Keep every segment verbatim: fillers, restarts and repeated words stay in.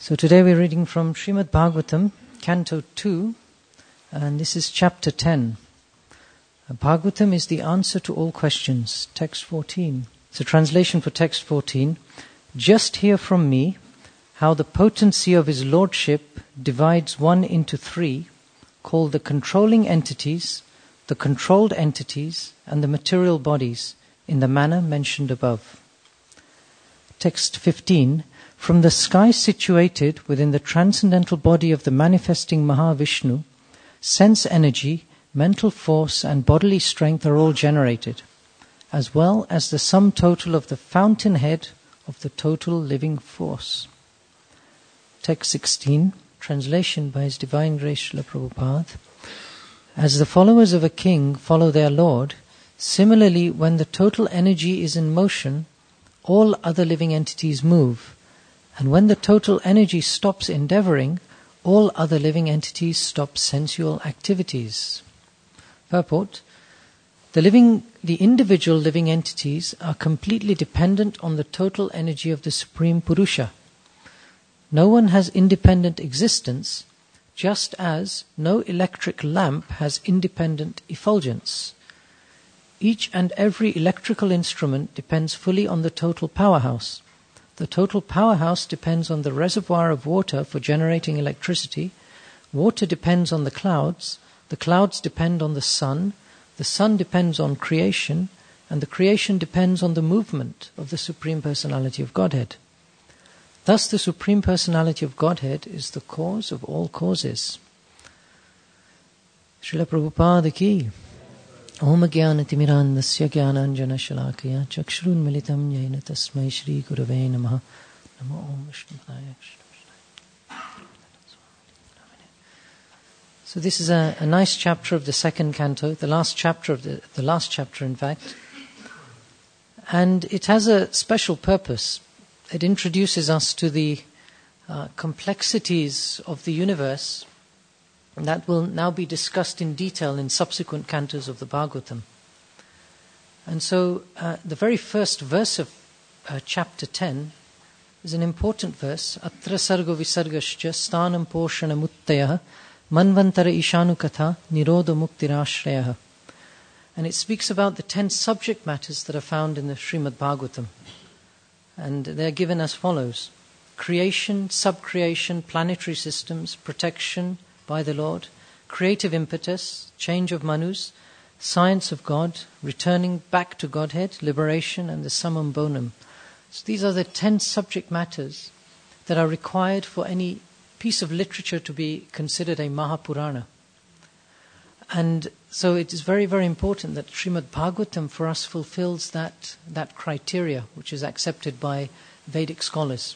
So today we're reading from Srimad Bhagavatam, Canto two, and this is Chapter ten. Bhagavatam is the answer to all questions, Text fourteen. So translation for Text fourteen. Just hear from me how the potency of his lordship divides one into three, called the controlling entities, the controlled entities, and the material bodies, in the manner mentioned above. Text fifteen. From the sky situated within the transcendental body of the manifesting Mahavishnu, sense energy, mental force, and bodily strength are all generated, as well as the sum total of the fountainhead of the total living force. Text sixteen, translation by His Divine Grace Srila Prabhupada. As the followers of a king follow their lord, similarly when the total energy is in motion, all other living entities move. And when the total energy stops endeavoring, all other living entities stop sensual activities. Purport: The living, the individual living entities are completely dependent on the total energy of the Supreme Purusha. No one has independent existence, just as no electric lamp has independent effulgence. Each and every electrical instrument depends fully on the total powerhouse. The total powerhouse depends on the reservoir of water for generating electricity. Water depends on the clouds. The clouds depend on the sun. The sun depends on creation. And the creation depends on the movement of the Supreme Personality of Godhead. Thus the Supreme Personality of Godhead is the cause of all causes. Srila Prabhupada ki. Om Jnana Timirandasya Jnananjana Shalakaya Chakshurun Militam Yena Tasmai Shri Gurave Namaha Namo Om Vishnu Padaya Krishna. So this is a, a nice chapter of the second canto, the last chapter of the the last chapter in fact. And it has a special purpose. It introduces us to the uh, complexities of the universe. And that will now be discussed in detail in subsequent cantos of the Bhagavatam. And so uh, the very first verse of uh, chapter ten is an important verse. Atra sargo visargascha sthanam poshana muttayah manvantara ishanu katha nirodha muktirashrayah. And it speaks about the ten subject matters that are found in the Srimad Bhagavatam. And they're given as follows: creation, subcreation, planetary systems, protection by the Lord, creative impetus, change of manus, science of God, returning back to Godhead, liberation, and the summum bonum. So these are the ten subject matters that are required for any piece of literature to be considered a Mahapurana. And so it is very, very important that Srimad Bhagavatam for us fulfills that, that criteria, which is accepted by Vedic scholars.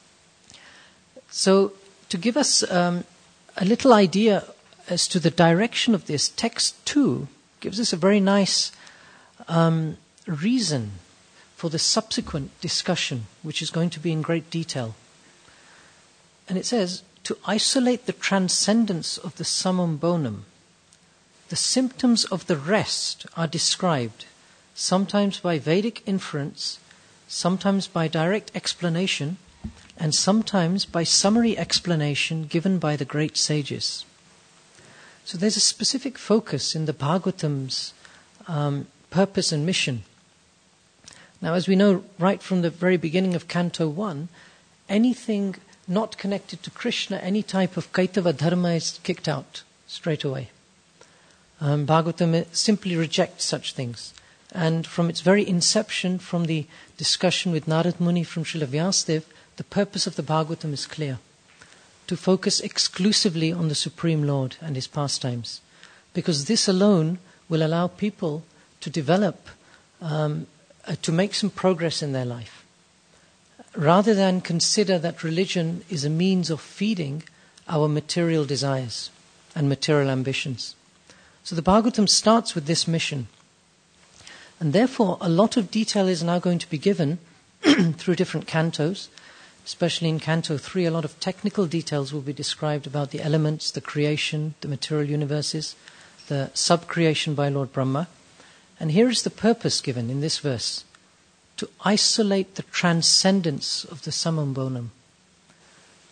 So to give us um, a little idea as to the direction of this, text two gives us a very nice um, reason for the subsequent discussion, which is going to be in great detail. And it says, to isolate the transcendence of the summum bonum, the symptoms of the rest are described, sometimes by Vedic inference, sometimes by direct explanation, and sometimes by summary explanation given by the great sages. So there's a specific focus in the Bhagavatam's um, purpose and mission. Now, as we know right from the very beginning of Canto one, anything not connected to Krishna, any type of Kaitava dharma is kicked out straight away. Um, Bhagavatam simply rejects such things. And from its very inception, from the discussion with Narad Muni from Srila Vyasadeva, the purpose of the Bhagavatam is clear: to focus exclusively on the Supreme Lord and His pastimes, because this alone will allow people to develop, um, uh, to make some progress in their life, rather than consider that religion is a means of feeding our material desires and material ambitions. So the Bhagavatam starts with this mission, and therefore a lot of detail is now going to be given through different cantos. Especially in Canto three, a lot of technical details will be described about the elements, the creation, the material universes, the sub-creation by Lord Brahma. And here is the purpose given in this verse: to isolate the transcendence of the summum bonum.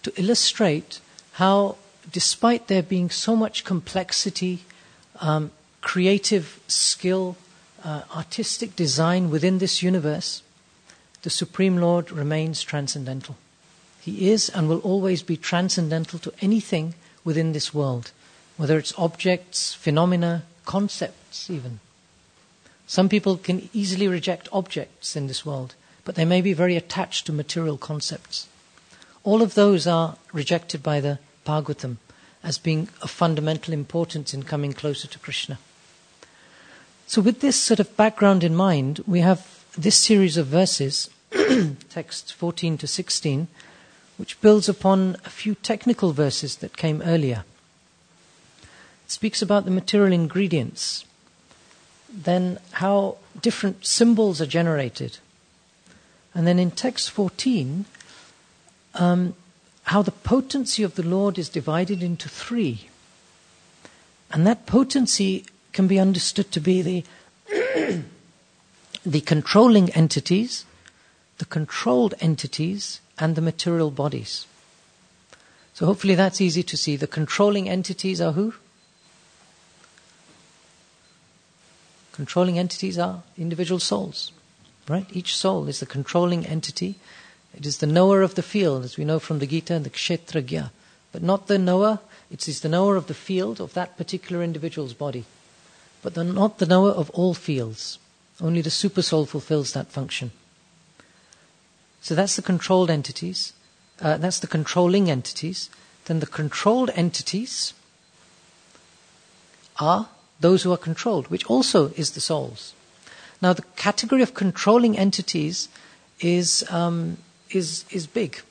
to illustrate how, despite there being so much complexity, um, creative skill, uh, artistic design within this universe, the Supreme Lord remains transcendental. He is and will always be transcendental to anything within this world, whether it's objects, phenomena, concepts even. Some people can easily reject objects in this world, but they may be very attached to material concepts. All of those are rejected by the Bhagavatam as being of fundamental importance in coming closer to Krishna. So with this sort of background in mind, we have this series of verses, texts fourteen to sixteen, which builds upon a few technical verses that came earlier. It speaks about the material ingredients, then how different symbols are generated. And then in text fourteen, um, how the potency of the Lord is divided into three. And that potency can be understood to be the the controlling entities, the controlled entities, and the material bodies. So hopefully that's easy to see. The controlling entities are who? Controlling entities are individual souls, right? Each soul is the controlling entity. It is the knower of the field, as we know from the Gita and the Kshetragya. But not the knower, it is the knower of the field of that particular individual's body. But the, not the knower of all fields. Only the super soul fulfills that function. So that's the controlled entities. Uh, that's the controlling entities. Then the controlled entities are those who are controlled, which also is the souls. Now the category of controlling entities is um, is is big,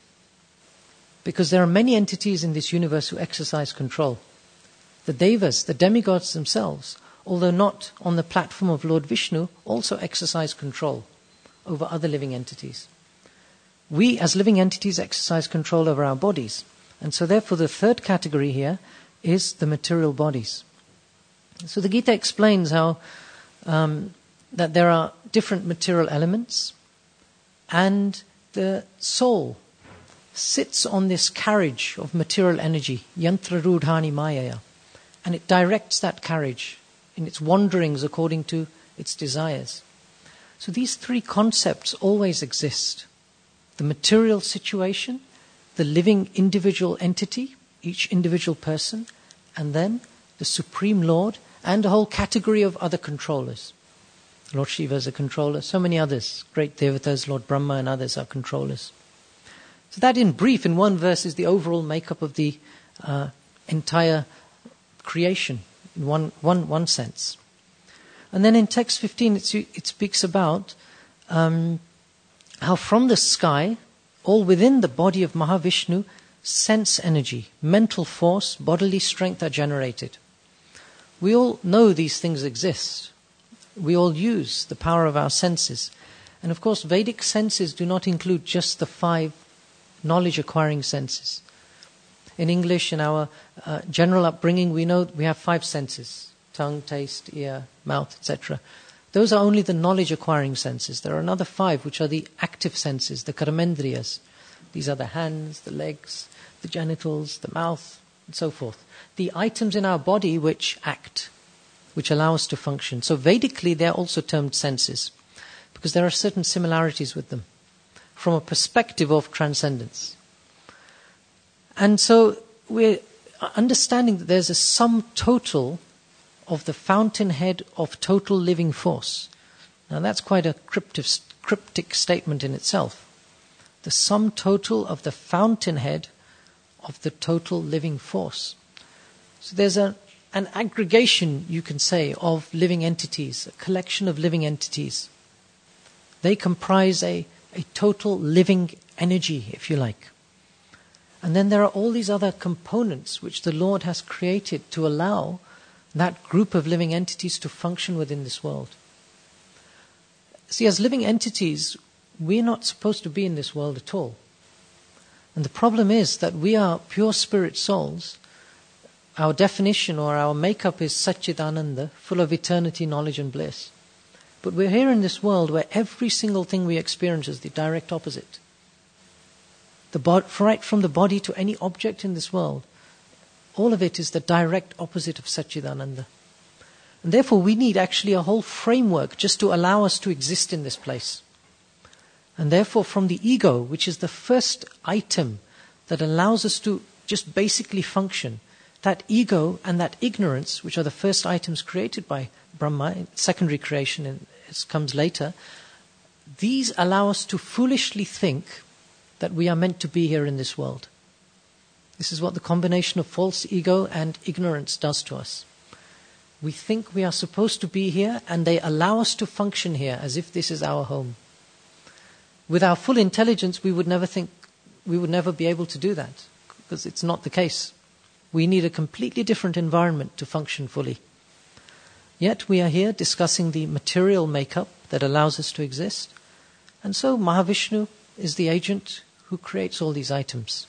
because there are many entities in this universe who exercise control. The devas, the demigods themselves, although not on the platform of Lord Vishnu, also exercise control over other living entities. We as living entities exercise control over our bodies. And so therefore the third category here is the material bodies. So the Gita explains how um, that there are different material elements, and the soul sits on this carriage of material energy, yantra rudhani mayaya, and it directs that carriage in its wanderings according to its desires. So these three concepts always exist. The material situation, the living individual entity, each individual person, and then the Supreme Lord and a whole category of other controllers. Lord Shiva is a controller, so many others, great devatas, Lord Brahma and others are controllers. So that in brief, in one verse, is the overall makeup of the uh, entire creation, in one, one, one sense. And then in text fifteen, it's, it speaks about um, how from the sky, all within the body of Mahavishnu, sense energy, mental force, bodily strength are generated. We all know these things exist. We all use the power of our senses. And of course, Vedic senses do not include just the five knowledge-acquiring senses. In English, in our uh, general upbringing, we know we have five senses: tongue, taste, ear, mouth, et cetera. Those are only the knowledge-acquiring senses. There are another five, which are the active senses, the karamendriyas. These are the hands, the legs, the genitals, the mouth, and so forth. The items in our body which act, which allow us to function. So Vedically, they're also termed senses, because there are certain similarities with them from a perspective of transcendence. And so we're understanding that there's a sum total of the fountainhead of total living force. Now that's quite a cryptic, cryptic statement in itself. The sum total of the fountainhead of the total living force. So there's a, an aggregation, you can say, of living entities, a collection of living entities. They comprise a, a total living energy, if you like. And then there are all these other components which the Lord has created to allow that group of living entities to function within this world. See, as living entities, we're not supposed to be in this world at all. And the problem is that we are pure spirit souls. Our definition or our makeup is Satchidananda, full of eternity, knowledge and bliss. But we're here in this world where every single thing we experience is the direct opposite. the bo- right from the body to any object in this world, all of it is the direct opposite of Satchidananda. And therefore we need actually a whole framework just to allow us to exist in this place. And therefore from the ego, which is the first item that allows us to just basically function, that ego and that ignorance, which are the first items created by Brahma, secondary creation, and it comes later, these allow us to foolishly think that we are meant to be here in this world. This is what the combination of false ego and ignorance does to us. We think we are supposed to be here, and they allow us to function here as if this is our home. With our full intelligence, we would never think, we would never be able to do that, because it's not the case. We need a completely different environment to function fully. Yet we are here discussing the material makeup that allows us to exist. And so Mahavishnu is the agent who creates all these items.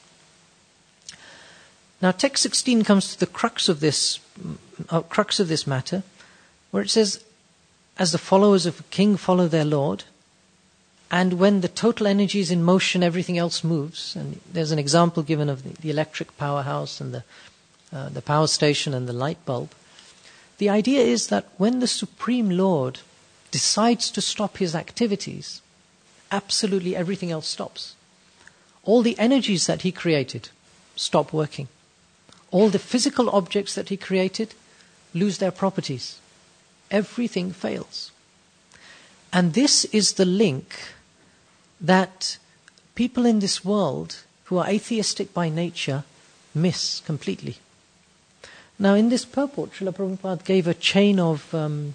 Now text sixteen comes to the crux of this uh, crux of this matter, where it says, as the followers of a king follow their lord, and when the total energy is in motion, everything else moves. And there's an example given of the, the electric powerhouse and the, uh, the power station and the light bulb. The idea is that when the Supreme Lord decides to stop his activities, absolutely everything else stops. All the energies that he created stop working. All the physical objects that he created lose their properties. Everything fails. And this is the link that people in this world who are atheistic by nature miss completely. Now, in this purport, Srila Prabhupada gave a chain of um,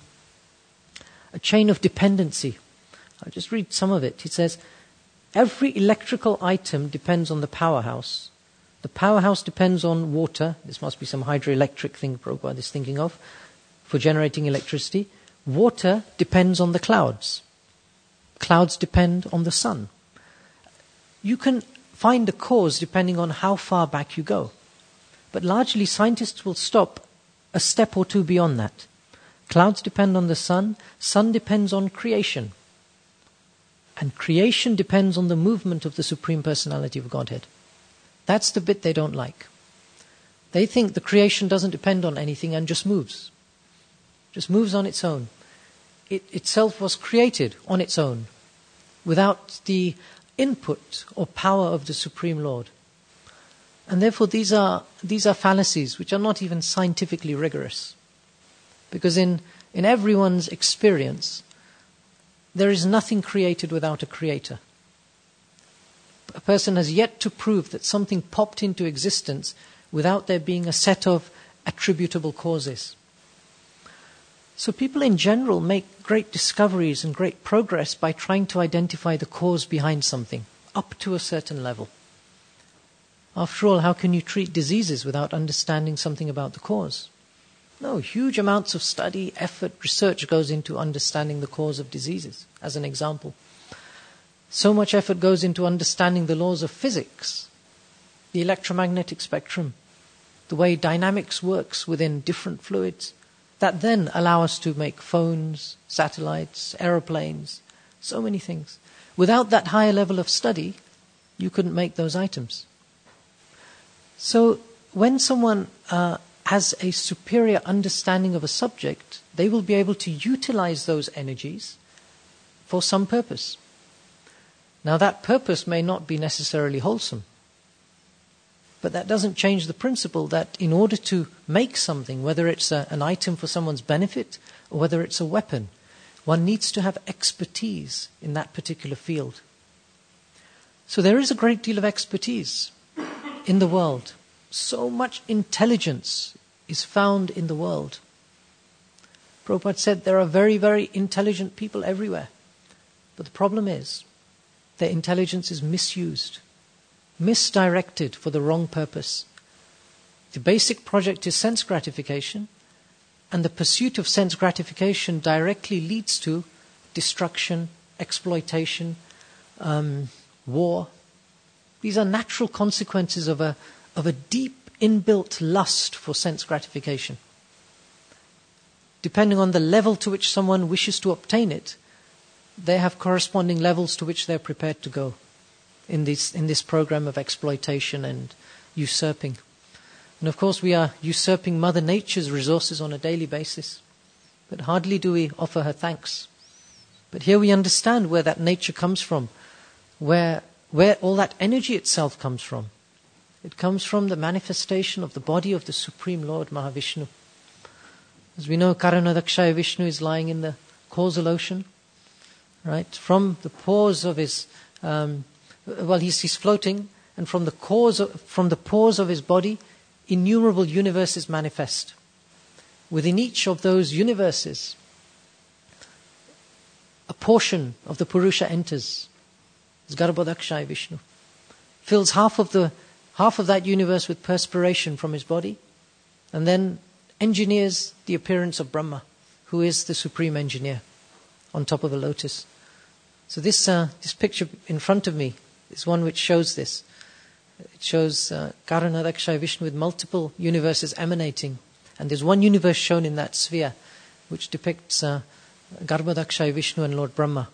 a chain of dependency. I'll just read some of it. He says, every electrical item depends on the powerhouse. The powerhouse depends on water. This must be some hydroelectric thing Prabhupada is thinking of for generating electricity. Water depends on the clouds. Clouds depend on the sun. You can find the cause depending on how far back you go. But largely scientists will stop a step or two beyond that. Clouds depend on the sun. Sun depends on creation. And creation depends on the movement of the Supreme Personality of Godhead. That's the bit they don't like. They think the creation doesn't depend on anything and just moves. Just moves on its own. It itself was created on its own, without the input or power of the Supreme Lord. And therefore these are these are fallacies which are not even scientifically rigorous. Because in, in everyone's experience, there is nothing created without a creator. A person has yet to prove that something popped into existence without there being a set of attributable causes. So people in general make great discoveries and great progress by trying to identify the cause behind something, up to a certain level. After all, how can you treat diseases without understanding something about the cause? No, huge amounts of study, effort, research goes into understanding the cause of diseases, as an example. So much effort goes into understanding the laws of physics, the electromagnetic spectrum, the way dynamics works within different fluids, that then allow us to make phones, satellites, aeroplanes, so many things. Without that higher level of study, you couldn't make those items. So when someone uh, has a superior understanding of a subject, they will be able to utilize those energies for some purpose. Now that purpose may not be necessarily wholesome, but that doesn't change the principle that in order to make something, whether it's a, an item for someone's benefit or whether it's a weapon, one needs to have expertise in that particular field. So there is a great deal of expertise in the world. So much intelligence is found in the world. Prabhupada said there are very, very intelligent people everywhere. But the problem is, their intelligence is misused, misdirected for the wrong purpose. The basic project is sense gratification, and the pursuit of sense gratification directly leads to destruction, exploitation, um, war. These are natural consequences of a, of a deep inbuilt lust for sense gratification. Depending on the level to which someone wishes to obtain it, they have corresponding levels to which they're prepared to go. in this in this program of exploitation and usurping. And of course we are usurping Mother Nature's resources on a daily basis. But hardly do we offer her thanks. But here we understand where that nature comes from, where where all that energy itself comes from. It comes from the manifestation of the body of the Supreme Lord Mahavishnu. As we know, Karanodakshaya Vishnu is lying in the causal ocean, right? From the pores of his, um, well, he's, he's floating, and from the cause of, from the pores of his body, innumerable universes manifest. Within each of those universes, a portion of the Purusha enters. It's Garbhodakshaya Vishnu. Fills half of the half of that universe with perspiration from his body, and then engineers the appearance of Brahma, who is the supreme engineer, on top of a lotus. So this uh, this picture in front of me is one which shows this. It shows uh, Karanodakshaya Vishnu with multiple universes emanating, and there's one universe shown in that sphere, which depicts uh, Garbhodakshaya Vishnu and Lord Brahma.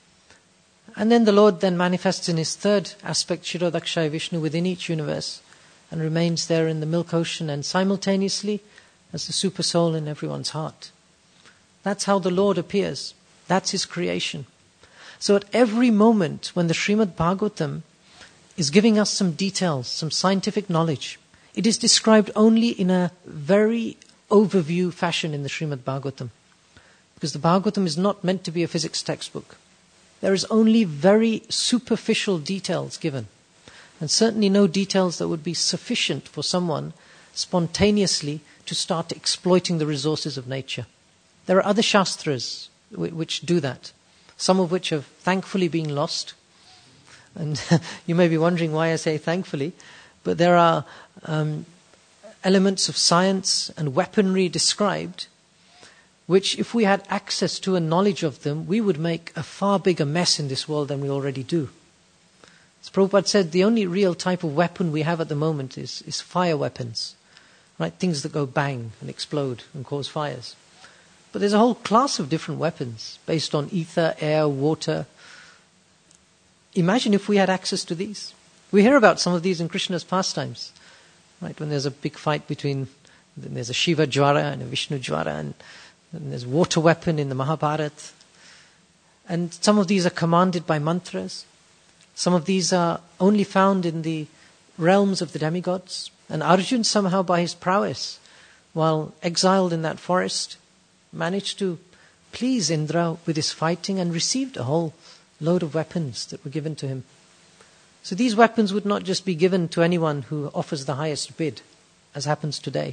And then the Lord then manifests in his third aspect, Kshirodakshaya Vishnu, within each universe, and remains there in the milk ocean and simultaneously as the super soul in everyone's heart. That's how the Lord appears. That's his creation. So at every moment when the Srimad Bhagavatam is giving us some details, some scientific knowledge, it is described only in a very overview fashion in the Srimad Bhagavatam. Because the Bhagavatam is not meant to be a physics textbook. There is only very superficial details given. And certainly no details that would be sufficient for someone spontaneously to start exploiting the resources of nature. There are other shastras which do that, some of which have thankfully been lost. And you may be wondering why I say thankfully, but there are um, elements of science and weaponry described which, if we had access to a knowledge of them, we would make a far bigger mess in this world than we already do. As Prabhupada said, the only real type of weapon we have at the moment is, is fire weapons, right? Things that go bang and explode and cause fires. But there's a whole class of different weapons based on ether, air, water. Imagine if we had access to these. We hear about some of these in Krishna's pastimes, right? When there's a big fight between, there's a Shiva Jwara and a Vishnu Jwara, and And there's water weapon in the Mahabharata. And some of these are commanded by mantras. Some of these are only found in the realms of the demigods. And Arjuna somehow by his prowess, while exiled in that forest, managed to please Indra with his fighting and received a whole load of weapons that were given to him. So these weapons would not just be given to anyone who offers the highest bid, as happens today.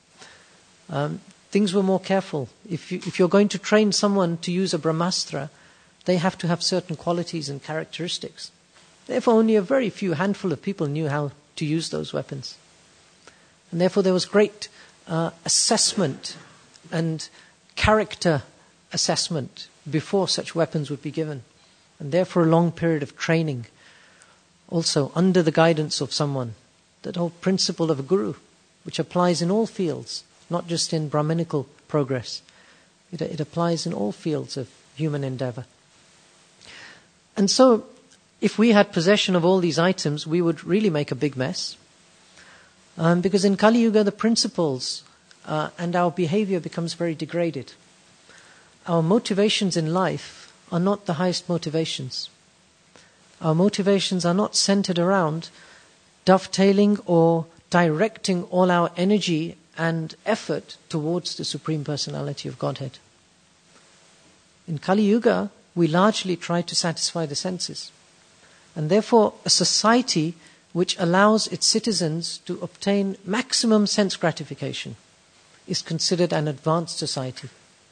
Um, Things were more careful. If, you, if you're going to train someone to use a Brahmastra, they have to have certain qualities and characteristics. Therefore, only a very few handful of people knew how to use those weapons. And therefore, there was great uh, assessment and character assessment before such weapons would be given. And therefore, a long period of training, also under the guidance of someone. That whole principle of a guru, which applies in all fields, not just in Brahminical progress. It, it applies in all fields of human endeavor. And so, if we had possession of all these items, we would really make a big mess. Um, because in Kali Yuga, the principles uh, and our behavior becomes very degraded. Our motivations in life are not the highest motivations. Our motivations are not centered around dovetailing or directing all our energy and effort towards the Supreme Personality of Godhead. In Kali Yuga, we largely try to satisfy the senses. And therefore, a society which allows its citizens to obtain maximum sense gratification is considered an advanced society.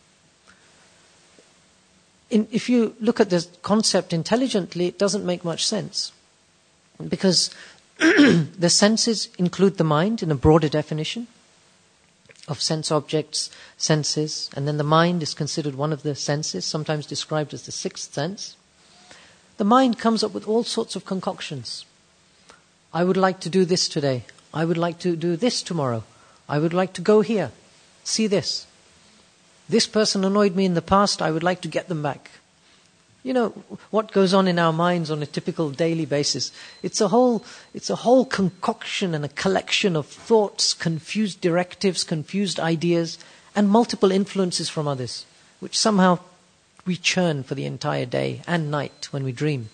In, if you look at this concept intelligently, it doesn't make much sense. Because the senses include the mind in a broader definition of sense objects, senses, and then the mind is considered one of the senses, sometimes described as the sixth sense. The mind comes up with all sorts of concoctions. I would like to do this today. I would like to do this tomorrow. I would like to go here. See this. This person annoyed me in the past. I would like to get them back. You know, what goes on in our minds on a typical daily basis. It's a whole, it's a whole concoction and a collection of thoughts, confused directives, confused ideas, and multiple influences from others, which somehow we churn for the entire day and night when we dream.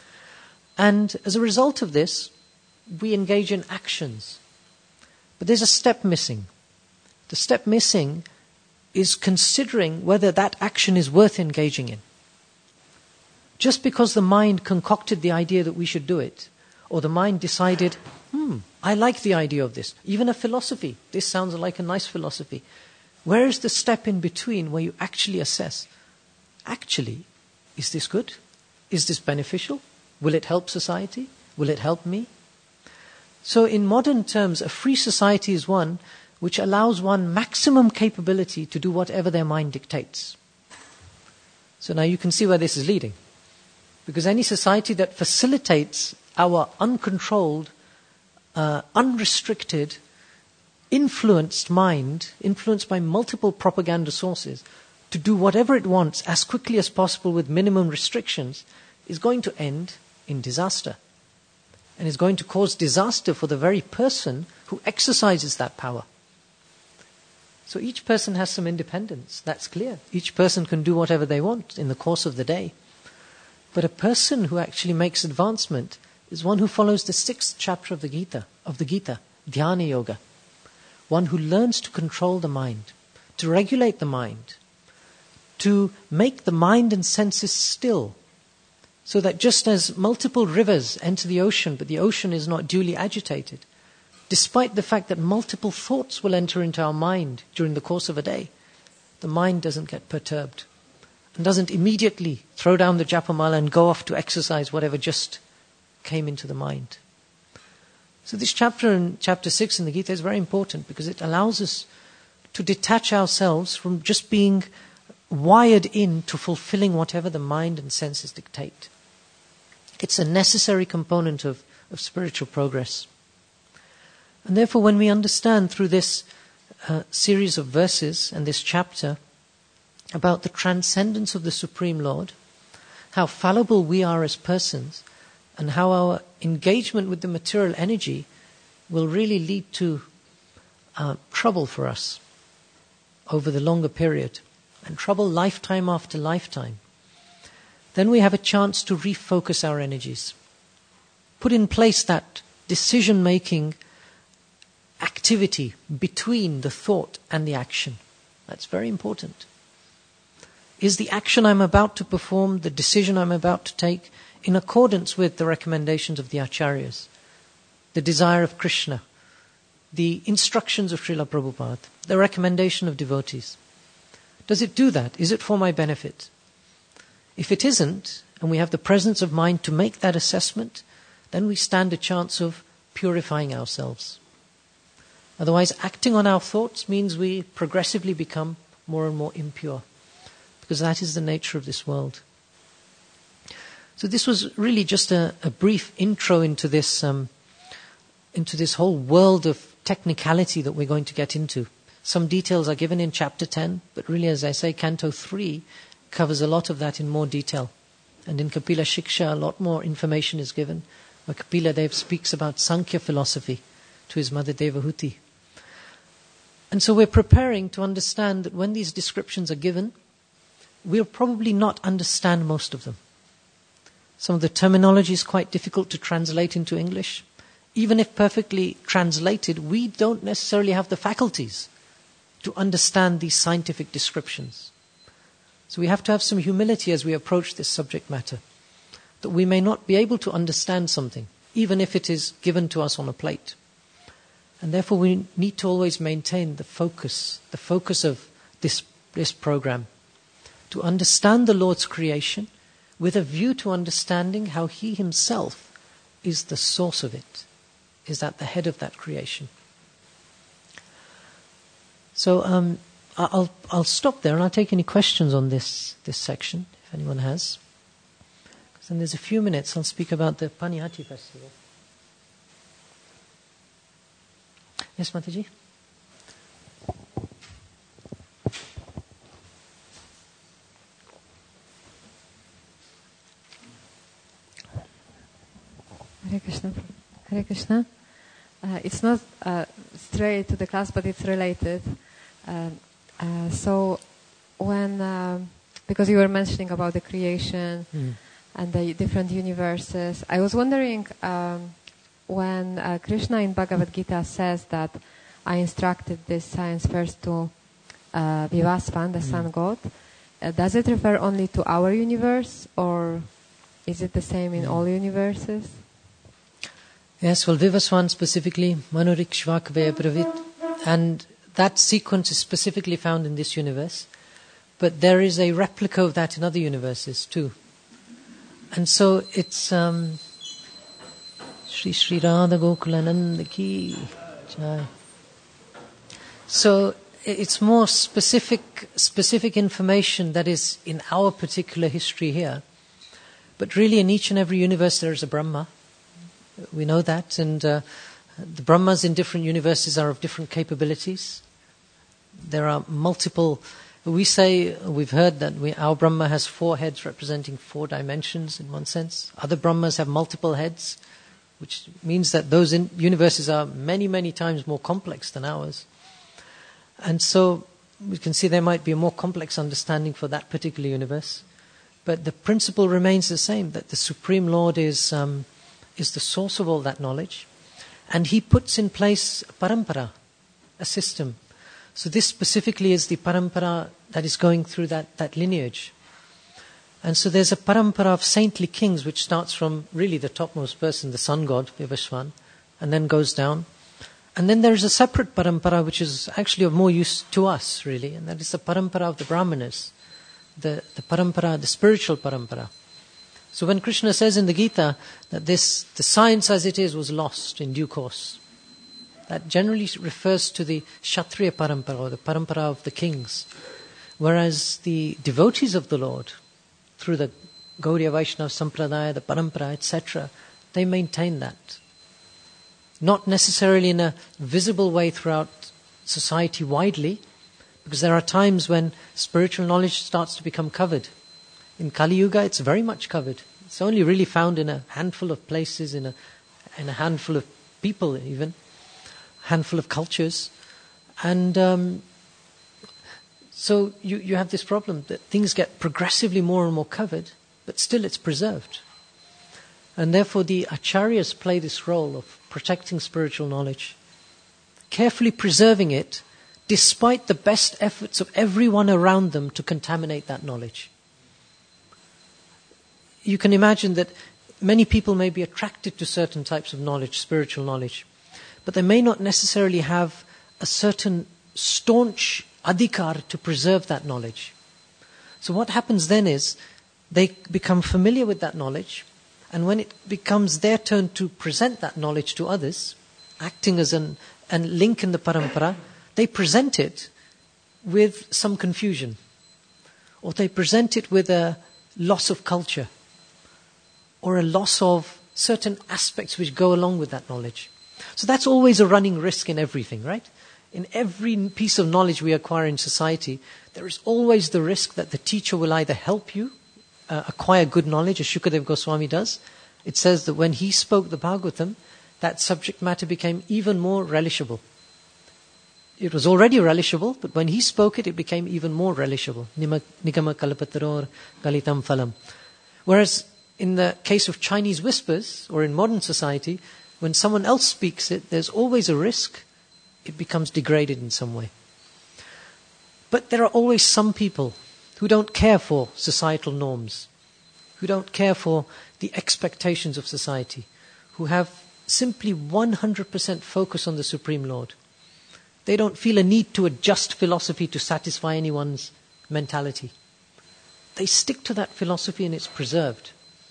And as a result of this, we engage in actions. But there's a step missing. The step missing is considering whether that action is worth engaging in. Just because the mind concocted the idea that we should do it, or the mind decided, hmm, I like the idea of this, even a philosophy, this sounds like a nice philosophy. Where is the step in between where you actually assess, actually, is this good? Is this beneficial? Will it help society? Will it help me? So in modern terms, a free society is one which allows one maximum capability to do whatever their mind dictates. So now you can see where this is leading. Because any society that facilitates our uncontrolled, uh, unrestricted, influenced mind, influenced by multiple propaganda sources, to do whatever it wants as quickly as possible with minimum restrictions, is going to end in disaster. And is going to cause disaster for the very person who exercises that power. So each person has some independence, that's clear. Each person can do whatever they want in the course of the day. But a person who actually makes advancement is one who follows the sixth chapter of the Gita, of the Gita, Dhyana Yoga. One who learns to control the mind, to regulate the mind, to make the mind and senses still, so that just as multiple rivers enter the ocean, but the ocean is not duly agitated, despite the fact that multiple thoughts will enter into our mind during the course of a day, the mind doesn't get perturbed and doesn't immediately throw down the japamala and go off to exercise whatever just came into the mind. So this chapter in chapter six in the Gita is very important because it allows us to detach ourselves from just being wired in to fulfilling whatever the mind and senses dictate. It's a necessary component of, of spiritual progress. And therefore, when we understand through this uh, series of verses and this chapter about the transcendence of the Supreme Lord, how fallible we are as persons, and how our engagement with the material energy will really lead to uh, trouble for us over the longer period, and trouble lifetime after lifetime, then we have a chance to refocus our energies. Put in place that decision-making activity between the thought and the action. That's very important. Is the action I'm about to perform, the decision I'm about to take, in accordance with the recommendations of the Acharyas, the desire of Krishna, the instructions of Srila Prabhupada, the recommendation of devotees? Does it do that? Is it for my benefit? If it isn't, and we have the presence of mind to make that assessment, then we stand a chance of purifying ourselves. Otherwise, acting on our thoughts means we progressively become more and more impure, because that is the nature of this world. So this was really just a, a brief intro into this, um, into this whole world of technicality that we're going to get into. Some details are given in chapter ten, but really, as I say, canto three covers a lot of that in more detail. And in Kapila Shiksha, a lot more information is given, where Kapila Dev speaks about Sankhya philosophy to his mother Devahuti. And so we're preparing to understand that when these descriptions are given, we'll probably not understand most of them. Some of the terminology is quite difficult to translate into English. Even if perfectly translated, we don't necessarily have the faculties to understand these scientific descriptions. So we have to have some humility as we approach this subject matter, that we may not be able to understand something, even if it is given to us on a plate. And therefore we need to always maintain the focus, the focus of this, this program, to understand the Lord's creation with a view to understanding how He Himself is the source of it, is at the head of that creation. So um, I'll I'll stop there and I'll take any questions on this this section, if anyone has. Because then there's a few minutes I'll speak about the Panihati festival. Yes, Mataji? Hare Krishna. Hare Krishna. Uh, it's not uh, straight to the class, but it's related. Uh, uh, so, when um, because you were mentioning about the creation mm. and the different universes, I was wondering um, when uh, Krishna in Bhagavad Gita says that I instructed this science first to uh, Vivasvan, the mm. sun god. Uh, does it refer only to our universe, or is it the same in mm. all universes? Yes, well, Vivasvan specifically, Manurikshvakvaya Bravit, and that sequence is specifically found in this universe, but there is a replica of that in other universes too. And so it's um, Shri Shri Radha Gokulananda Ki Jai. So it's more specific, specific information that is in our particular history here. But really in each and every universe there is a Brahma. We know that, and uh, the Brahmas in different universes are of different capabilities. There are multiple, we say, we've heard that we, our Brahma has four heads representing four dimensions in one sense. Other Brahmas have multiple heads, which means that those in, universes are many, many times more complex than ours. And so we can see there might be a more complex understanding for that particular universe. But the principle remains the same, that the Supreme Lord is um, is the source of all that knowledge. And He puts in place a parampara, a system. So this specifically is the parampara that is going through that, that lineage. And so there's a parampara of saintly kings which starts from really the topmost person, the sun god, Vivasvan, and then goes down. And then there is a separate parampara which is actually of more use to us, really, and that is the parampara of the Brahmanas, the, the parampara, the spiritual parampara. So when Krishna says in the Gita that this, the science as it is was lost in due course, that generally refers to the Kshatriya parampara, or the parampara of the kings. Whereas the devotees of the Lord, through the Gaudiya Vaishnava Sampradaya, the parampara, et cetera, they maintain that. Not necessarily in a visible way throughout society widely, because there are times when spiritual knowledge starts to become covered. In Kali Yuga, it's very much covered. It's only really found in a handful of places, in a, in a handful of people even, a handful of cultures. And um, so you, you have this problem that things get progressively more and more covered, but still it's preserved. And therefore the acharyas play this role of protecting spiritual knowledge, carefully preserving it, despite the best efforts of everyone around them to contaminate that knowledge. You can imagine that many people may be attracted to certain types of knowledge, spiritual knowledge, but they may not necessarily have a certain staunch adhikar to preserve that knowledge. So what happens then is they become familiar with that knowledge, and when it becomes their turn to present that knowledge to others, acting as an, a link in the parampara, they present it with some confusion, or they present it with a loss of culture, or a loss of certain aspects which go along with that knowledge. So that's always a running risk in everything, right? In every piece of knowledge we acquire in society, there is always the risk that the teacher will either help you uh, acquire good knowledge, as Shukadev Goswami does. It says that when he spoke the Bhagavatam, that subject matter became even more relishable. It was already relishable, but when he spoke it, it became even more relishable. Nigama kalpataror galitam phalam. Whereas in the case of Chinese whispers, or in modern society, when someone else speaks it, there's always a risk it becomes degraded in some way. But there are always some people who don't care for societal norms, who don't care for the expectations of society, who have simply one hundred percent focus on the Supreme Lord. They don't feel a need to adjust philosophy to satisfy anyone's mentality. They stick to that philosophy and it's preserved.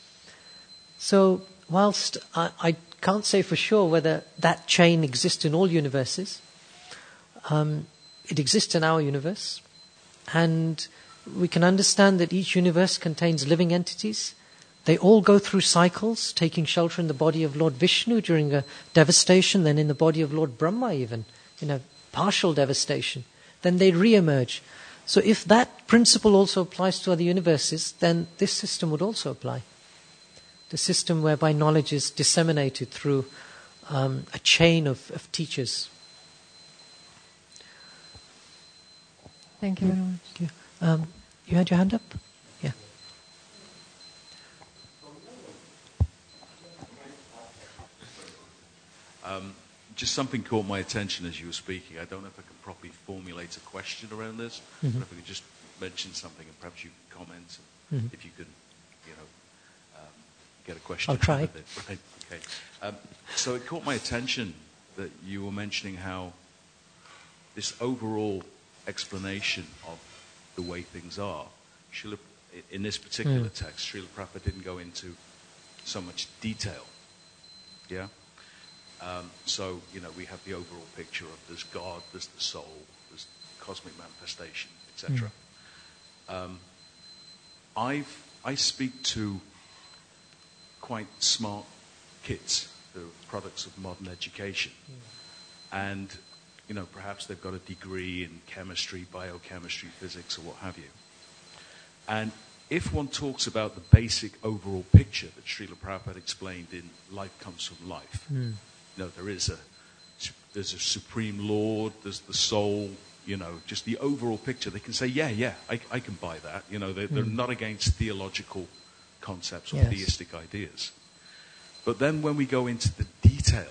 So, whilst I, I can't say for sure whether that chain exists in all universes, um, it exists in our universe, and we can understand that each universe contains living entities. They all go through cycles, taking shelter in the body of Lord Vishnu during a devastation, then in the body of Lord Brahma even, in a partial devastation. Then they re-emerge. So if that principle also applies to other universes, then this system would also apply. the system whereby knowledge is disseminated through um, a chain of, of teachers. Thank you very much. Thank you. Um, you had your hand up? Yeah. Um, just something caught my attention as you were speaking. I don't know if I can properly formulate a question around this, Mm-hmm. but if we could just mention something and perhaps you can comment, Mhm. and if you could, you know, um, get a question I'll try. out of it. Right, okay. Um, so it caught my attention that you were mentioning how this overall explanation of the way things are, Srila, in this particular Mm. text, Srila Prabhupada didn't go into so much detail. Yeah? Um, so, you know, we have the overall picture of there's God, there's the soul, there's cosmic manifestation, et cetera. Mm. Um, I've, I speak to quite smart kids, the products of modern education. Mm. And, you know, perhaps they've got a degree in chemistry, biochemistry, physics, or what have you. And if one talks about the basic overall picture that Srila Prabhupada explained in Life Comes from Life, mm. you know, there is a, there's a Supreme Lord, there's the soul, you know, just the overall picture, they can say, yeah, yeah, I, I can buy that. You know, they're, mm. they're not against theological concepts or yes. theistic ideas. But then when we go into the detail,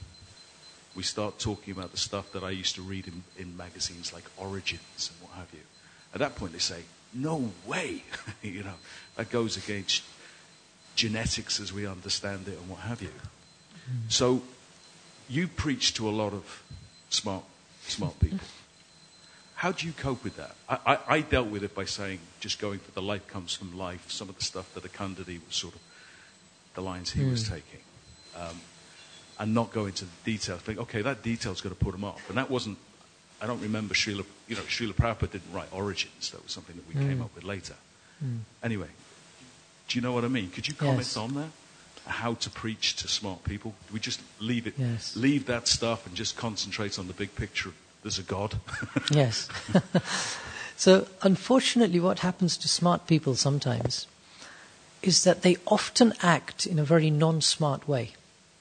we start talking about the stuff that I used to read in, in magazines like Origins and what have you. At that point they say, no way, you know, that goes against genetics as we understand it and what have you. Mm. So you preach to a lot of smart, smart people. How do you cope with that? I, I, I dealt with it by saying, just going for the life comes from life, some of the stuff that Akandadi was sort of, the lines he mm. was taking. Um, and not go into the details. Think, okay, that detail's got to put him off. And that wasn't, I don't remember Srila, you know, Srila Prabhupada didn't write Origins. That was something that we mm. came up with later. Mm. Anyway, do you know what I mean? Could you comment yes. on that? How to preach to smart people? Do we just leave it, yes. leave that stuff and just concentrate on the big picture of there's a God? Yes. So, unfortunately, what happens to smart people sometimes is that they often act in a very non-smart way.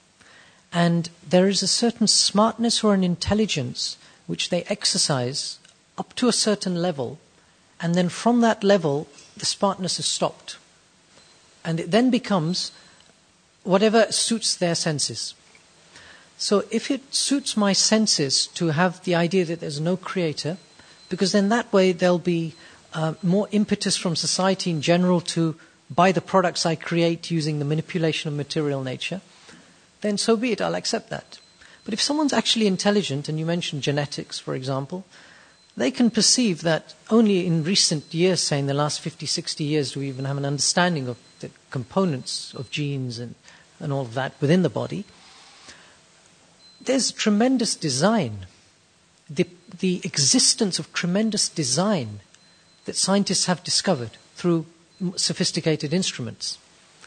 And there is a certain smartness or an intelligence which they exercise up to a certain level, and then from that level, the smartness is stopped. And it then becomes whatever suits their senses. So if it suits my senses to have the idea that there's no creator, because then that way there'll be uh, more impetus from society in general to buy the products I create using the manipulation of material nature, then so be it, I'll accept that. But if someone's actually intelligent, and you mentioned genetics, for example, they can perceive that only in recent years, say in the last fifty, sixty years, do we even have an understanding of the components of genes and, and all of that within the body. There's tremendous design, the, the existence of tremendous design that scientists have discovered through sophisticated instruments.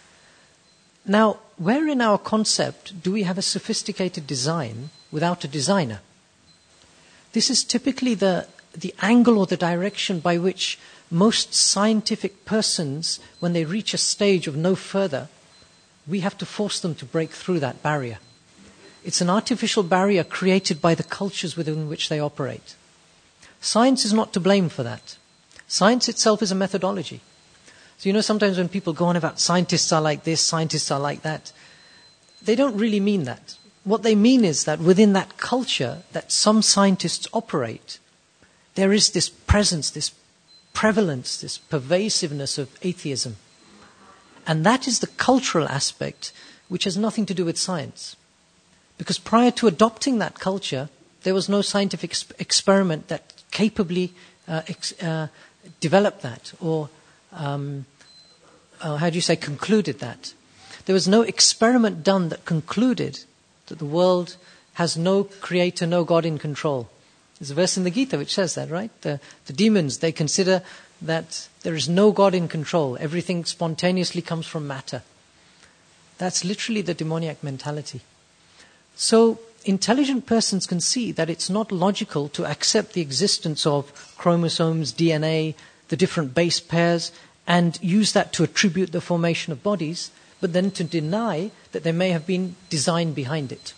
Now, where in our concept do we have a sophisticated design without a designer? This is typically the, the angle or the direction by which most scientific persons, when they reach a stage of no further, we have to force them to break through that barrier. It's an artificial barrier created by the cultures within which they operate. Science is not to blame for that. Science itself is a methodology. So you know sometimes when people go on about scientists are like this, scientists are like that, they don't really mean that. What they mean is that within that culture that some scientists operate, there is this presence, this prevalence, this pervasiveness of atheism. And that is the cultural aspect which has nothing to do with science. Because prior to adopting that culture, there was no scientific ex- experiment that capably uh, ex- uh, developed that or, um, uh, how do you say, concluded that. There was no experiment done that concluded that the world has no creator, no God in control. There's a verse in the Gita which says that, right? The, the demons, they consider that there is no God in control. Everything spontaneously comes from matter. That's literally the demoniac mentality. So intelligent persons can see that it's not logical to accept the existence of chromosomes, D N A, the different base pairs, and use that to attribute the formation of bodies, but then to deny that there may have been design behind it.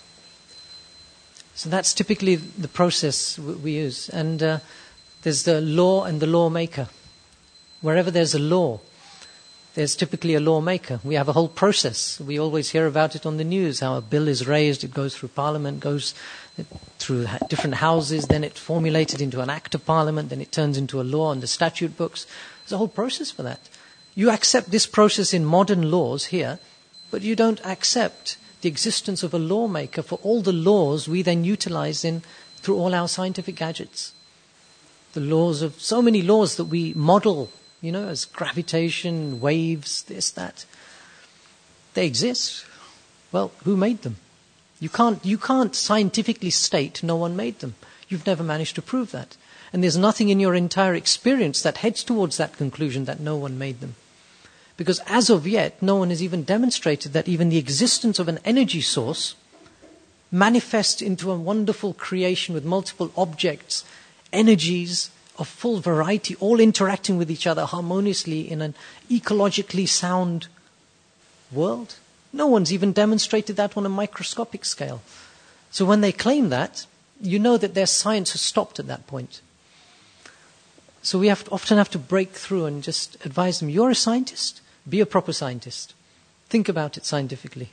So that's typically the process we use. And uh, there's the law and the lawmaker. Wherever there's a law, there's typically a lawmaker. We have a whole process. We always hear about it on the news, how a bill is raised, it goes through Parliament, goes through different houses, then it's formulated into an act of Parliament, then it turns into a law in the statute books. There's a whole process for that. You accept this process in modern laws here, but you don't accept the existence of a lawmaker for all the laws we then utilize in through all our scientific gadgets. The laws of so many laws that we model, you know, as gravitation, waves, this, that. They exist. Well, who made them? You can't, you can't scientifically state no one made them. You've never managed to prove that. And there's nothing in your entire experience that heads towards that conclusion that no one made them. Because as of yet, no one has even demonstrated that even the existence of an energy source manifests into a wonderful creation with multiple objects, energies of full variety, all interacting with each other harmoniously in an ecologically sound world. No one's even demonstrated that on a microscopic scale. So when they claim that, you know that their science has stopped at that point. So we have to, often have to break through and just advise them, you're a scientist, be a proper scientist. Think about it scientifically.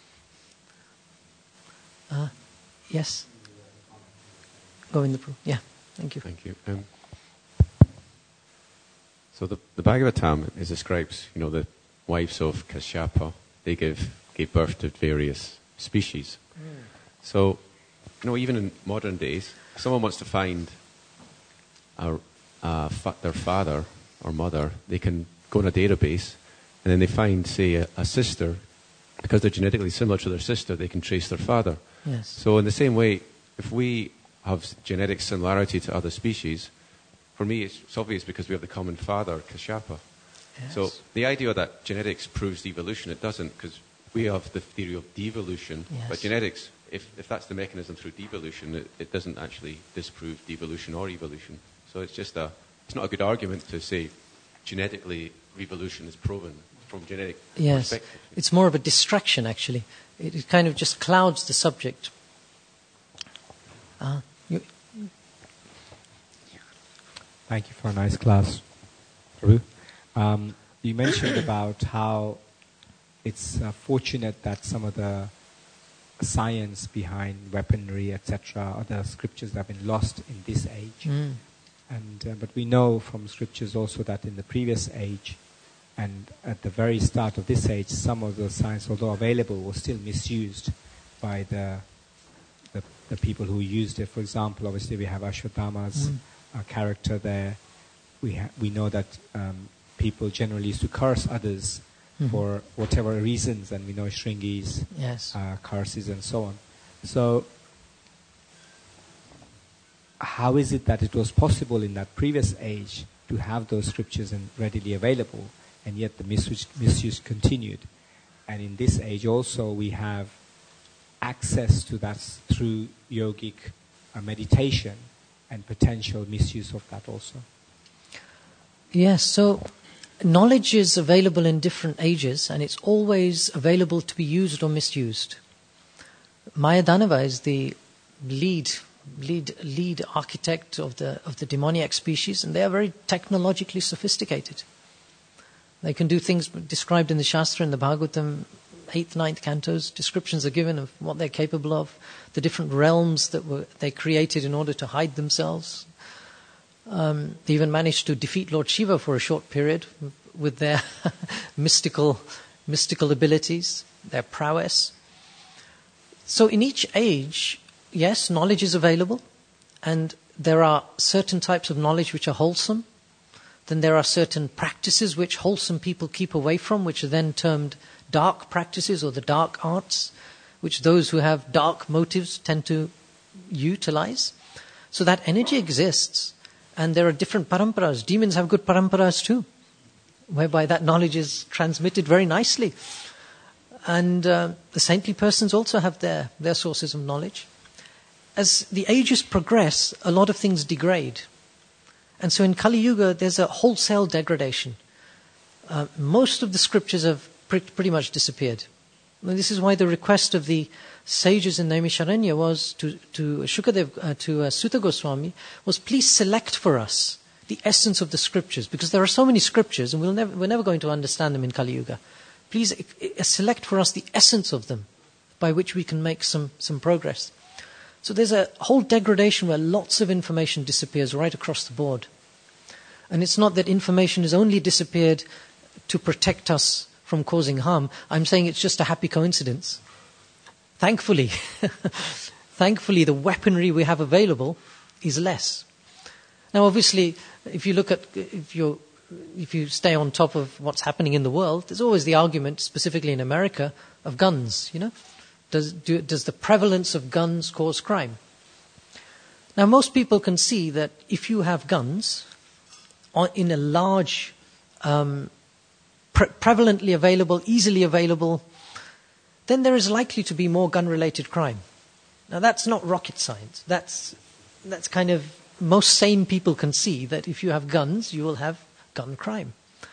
Uh, yes? Go in the proof. Yeah, thank you. Thank you. Um, so the, the Bhagavatam is describes, you know, the wives of Kashyapa. They give gave birth to various species. Mm. So, you know, even in modern days, if someone wants to find a, a fa- their father or mother, they can go in a database, and then they find, say, a, a sister. Because they're genetically similar to their sister, they can trace their father. Yes. So in the same way, if we have genetic similarity to other species, for me it's, it's obvious because we have the common father, Kashyapa. Yes. So the idea that genetics proves evolution, it doesn't, because we have the theory of devolution, yes. but genetics, if, if that's the mechanism through devolution, it, it doesn't actually disprove devolution or evolution. So it's just a, it's not a good argument to say genetically evolution is proven from genetic yes. perspective. It's more of a distraction, actually. It, it kind of just clouds the subject. Uh, you, Thank you for a nice class, Prabhu. Um, you mentioned about how it's uh, fortunate that some of the science behind weaponry, et cetera, other scriptures have been lost in this age. mm. And uh, but we know from scriptures also that in the previous age and at the very start of this age, some of the science, although available, was still misused by the the, the people who used it. For example, obviously we have Ashwatthama's Mm. uh, character there. We ha- we know that um, people generally used to curse others Mhm. for whatever reasons, and we know Shringi's Yes. uh, curses and so on. So, how is it that it was possible in that previous age to have those scriptures and readily available, and yet the misuse, misuse continued? And in this age also we have access to that through yogic uh, meditation and potential misuse of that also. Yes, so knowledge is available in different ages, and it's always available to be used or misused. Mayadanava is the lead lead lead architect of the of the demoniac species, and they are very technologically sophisticated. They can do things described in the Shastra, in the Bhagavatam, eighth, ninth cantos. Descriptions are given of what they're capable of, the different realms that were they created in order to hide themselves. Um, they even managed to defeat Lord Shiva for a short period with their mystical mystical abilities, their prowess. So in each age, yes, knowledge is available, and there are certain types of knowledge which are wholesome. Then there are certain practices which wholesome people keep away from, which are then termed dark practices or the dark arts, which those who have dark motives tend to utilize. So that energy exists. And there are different paramparas. Demons have good paramparas too, whereby that knowledge is transmitted very nicely. And uh, the saintly persons also have their, their sources of knowledge. As the ages progress, a lot of things degrade. And so in Kali Yuga, there's a wholesale degradation. Uh, most of the scriptures have pretty much disappeared. And this is why the request of the sages in Naimisharanya was to, to Shukadev, uh, to uh, Sutta Goswami, was please select for us the essence of the scriptures, because there are so many scriptures and we'll never, we're never going to understand them in Kali Yuga. Please uh, select for us the essence of them by which we can make some, some progress. So there's a whole degradation where lots of information disappears right across the board. And it's not that information has only disappeared to protect us from causing harm. I'm saying it's just a happy coincidence. Thankfully, thankfully the weaponry we have available is less. Now obviously, if you look at, if you if you stay on top of what's happening in the world, there's always the argument, specifically in America, of guns, you know? Does, do, does the prevalence of guns cause crime? Now most people can see that if you have guns on, in a large, um, pre- prevalently available, easily available, then there is likely to be more gun-related crime. Now that's not rocket science. That's, that's kind of, most sane people can see that if you have guns, you will have gun crime.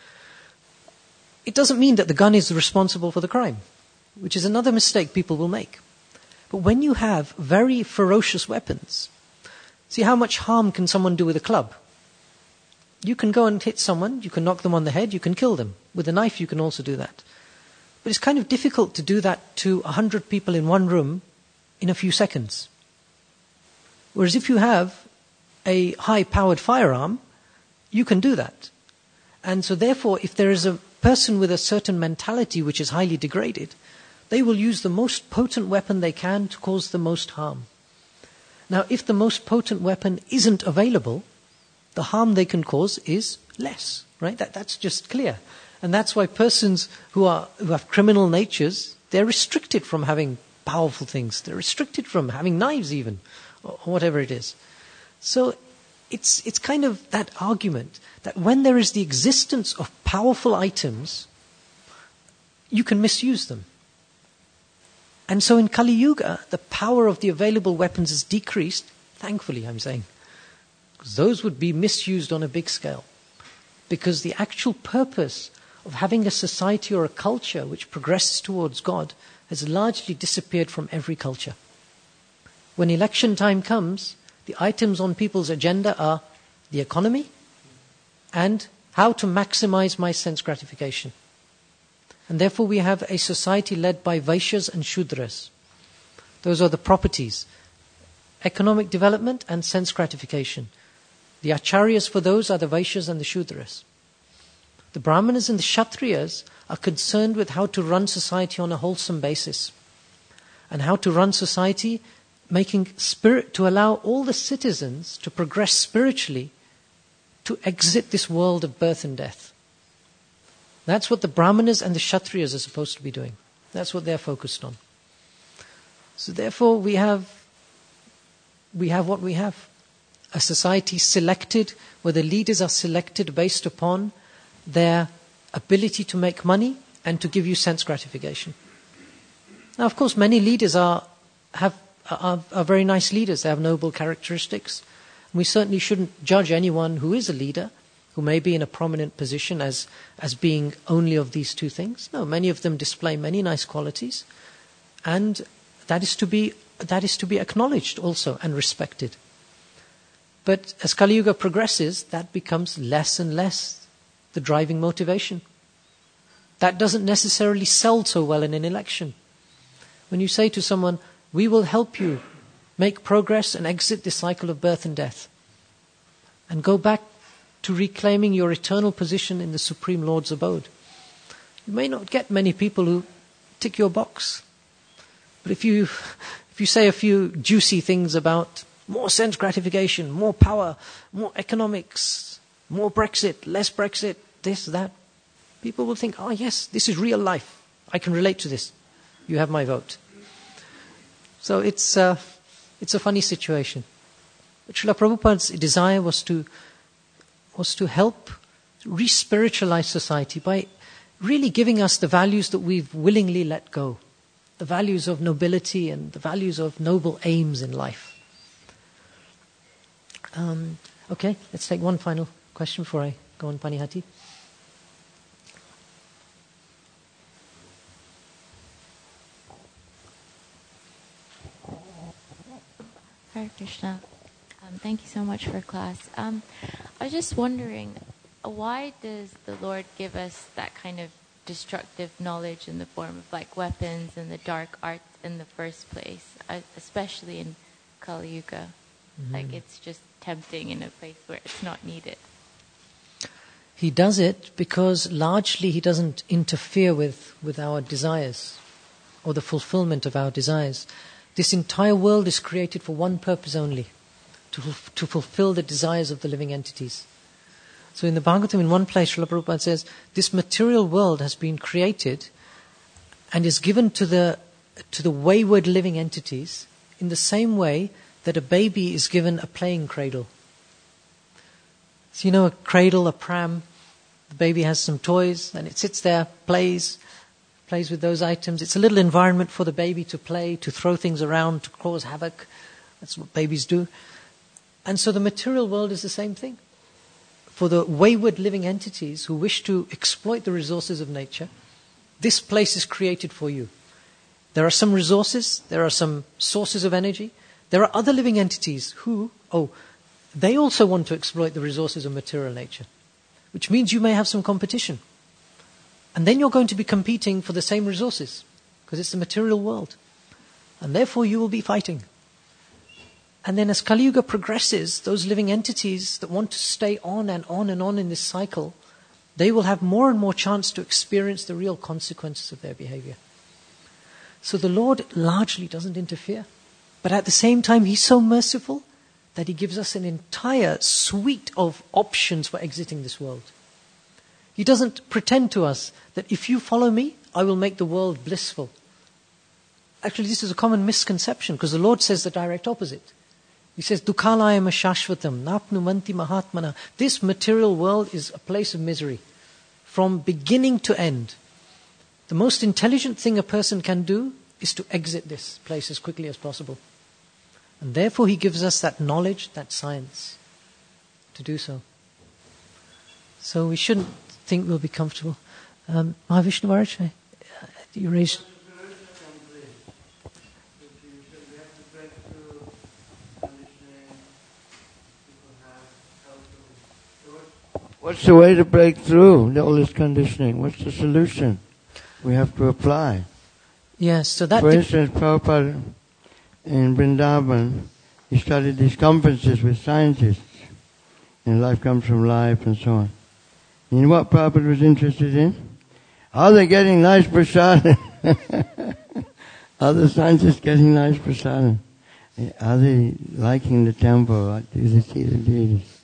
It doesn't mean that the gun is responsible for the crime, which is another mistake people will make. But when you have very ferocious weapons, see how much harm can someone do with a club? You can go and hit someone, you can knock them on the head, you can kill them. With a knife you can also do that. But it's kind of difficult to do that to a hundred people in one room in a few seconds. Whereas if you have a high-powered firearm, you can do that. And so therefore, if there is a person with a certain mentality which is highly degraded, they will use the most potent weapon they can to cause the most harm. Now, if the most potent weapon isn't available, the harm they can cause is less, right? That, that's just clear. And that's why persons who are who have criminal natures, they're restricted from having powerful things. They're restricted from having knives even, or whatever it is. So it's it's kind of that argument that when there is the existence of powerful items, you can misuse them. And so in Kali Yuga, the power of the available weapons is decreased, thankfully I'm saying, because those would be misused on a big scale. Because the actual purpose of having a society or a culture which progresses towards God has largely disappeared from every culture. When election time comes, the items on people's agenda are the economy and how to maximize my sense gratification. And therefore we have a society led by Vaishyas and Shudras. Those are the properties. Economic development and sense gratification. The acharyas for those are the Vaishyas and the Shudras. The Brahmanas and the Kshatriyas are concerned with how to run society on a wholesome basis. And how to run society making spirit, to allow all the citizens to progress spiritually, to exit this world of birth and death. That's what the Brahmanas and the Kshatriyas are supposed to be doing. That's what they're focused on. So therefore we have, we have what we have. A society selected, where the leaders are selected based upon their ability to make money and to give you sense gratification. Now of course many leaders are, have, are, are very nice leaders. They have noble characteristics. We certainly shouldn't judge anyone who is a leader, who may be in a prominent position as, as being only of these two things. No, many of them display many nice qualities. And that is to be, that is to be acknowledged also and respected. But as Kali Yuga progresses, that becomes less and less the driving motivation. That doesn't necessarily sell so well in an election. When you say to someone, we will help you make progress and exit the cycle of birth and death, and go back to reclaiming your eternal position in the Supreme Lord's abode, you may not get many people who tick your box. But if you, if you say a few juicy things about more sense gratification, more power, more economics, more Brexit, less Brexit, this, that, people will think, oh yes, this is real life. I can relate to this. You have my vote. So it's, uh, it's a funny situation. But Srila Prabhupada's desire was to, was to help re-spiritualize society by really giving us the values that we've willingly let go. The values of nobility and the values of noble aims in life. Um, okay, let's take one final question before I go on Panihati. Hare Krishna. Um, thank you so much for class. Um, I was just wondering, uh, why does the Lord give us that kind of destructive knowledge in the form of like weapons and the dark arts in the first place, uh, especially in Kali Yuga? Mm-hmm. Like it's just tempting in a place where it's not needed. He does it because largely he doesn't interfere with, with our desires or the fulfillment of our desires. This entire world is created for one purpose only, to, to fulfill the desires of the living entities. So in the Bhagavatam, in one place, Srila Prabhupada says, this material world has been created and is given to the, to the wayward living entities in the same way that a baby is given a playing cradle. So you know a cradle, a pram, the baby has some toys and it sits there, plays, plays with those items. It's a little environment for the baby to play, to throw things around, to cause havoc. That's what babies do. And so the material world is the same thing. For the wayward living entities who wish to exploit the resources of nature, this place is created for you. There are some resources, there are some sources of energy. There are other living entities who, oh, they also want to exploit the resources of material nature, which means you may have some competition. And then you're going to be competing for the same resources, because it's the material world. And therefore you will be fighting. And then as Kali Yuga progresses, those living entities that want to stay on and on and on in this cycle, they will have more and more chance to experience the real consequences of their behavior. So the Lord largely doesn't interfere. But at the same time, He's so merciful that He gives us an entire suite of options for exiting this world. He doesn't pretend to us that if you follow me, I will make the world blissful. Actually, this is a common misconception, because the Lord says the direct opposite. He says, Dukhalayam shashvatam, napnumanti mahatmana. This material world is a place of misery, from beginning to end. The most intelligent thing a person can do is to exit this place as quickly as possible. And therefore He gives us that knowledge, that science, to do so. So we shouldn't think we'll be comfortable. Um, Mahavishnu Maharaj, you raised... What's the way to break through all this conditioning? What's the solution we have to apply? Yes, so that... For instance, Prabhupada in Vrindavan, he started these conferences with scientists. And life comes from life and so on. And you know what Prabhupada was interested in? Are they getting nice prasadam? Are the scientists getting nice prasadam? Are they liking the temple? Do they see the deities?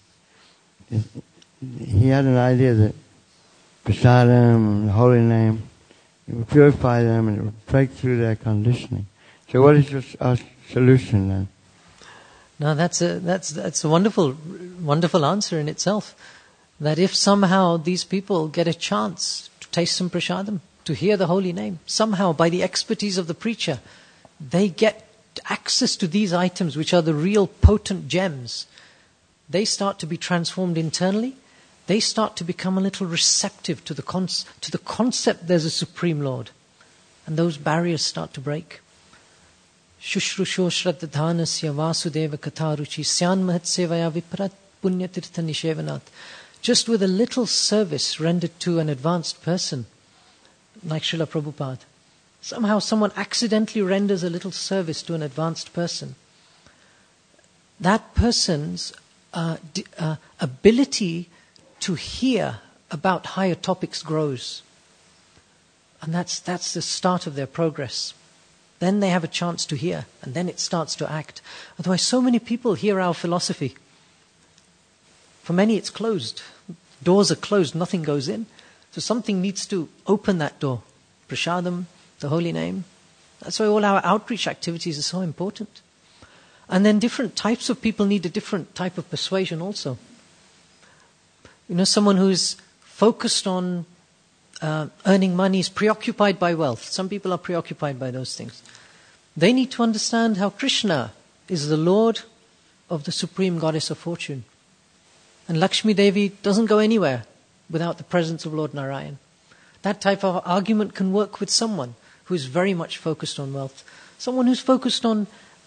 He had an idea that prasadam, the holy name, it would purify them and it would break through their conditioning. So what is your, our solution then? No, that's a that's that's a wonderful, wonderful answer in itself. That if somehow these people get a chance to taste some prasadam, to hear the holy name, somehow by the expertise of the preacher, they get access to these items which are the real potent gems. They start to be transformed internally. They start to become a little receptive to the con- to the concept there's a Supreme Lord. And those barriers start to break. Shushrusho shraddadhanasya vasudeva katharuchi syan mahat sevaya viprat punyatirtha nishevanat. Just with a little service rendered to an advanced person, like Srila Prabhupada, somehow someone accidentally renders a little service to an advanced person. That person's uh, d- uh, ability to hear about higher topics grows. And that's that's the start of their progress. Then they have a chance to hear, and then it starts to act. Otherwise, so many people hear our philosophy. For many, it's closed. Doors are closed, nothing goes in. So something needs to open that door. Prasadam, the holy name. That's why all our outreach activities are so important. And then different types of people need a different type of persuasion also. You know, someone who's focused on uh, earning money is preoccupied by wealth. Some people are preoccupied by those things. They need to understand how Krishna is the Lord of the Supreme Goddess of Fortune. And Lakshmi Devi doesn't go anywhere without the presence of Lord Narayan. That type of argument can work with someone who is very much focused on wealth. Someone who's focused on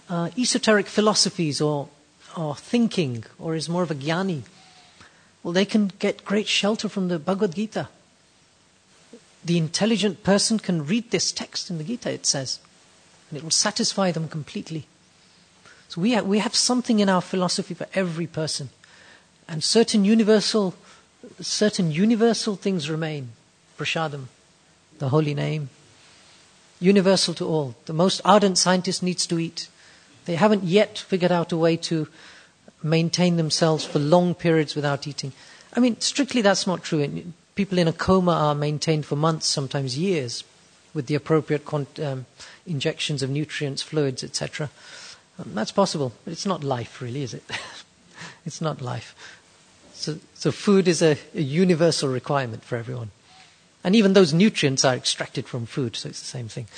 uh, esoteric philosophies or, or thinking, or is more of a jnani, well, they can get great shelter from the Bhagavad Gita. The intelligent person can read this text in the Gita, it says, and it will satisfy them completely. So we have, we have something in our philosophy for every person. And certain universal, certain universal things remain. Prasadam, the holy name, universal to all. The most ardent scientist needs to eat. They haven't yet figured out a way to maintain themselves for long periods without eating. I mean, strictly that's not true. People in a coma are maintained for months, sometimes years, with the appropriate con- um, injections of nutrients, fluids, et cetera. Um, that's possible, but it's not life, really, is it? It's not life. So, so food is a, a universal requirement for everyone. And even those nutrients are extracted from food, so it's the same thing.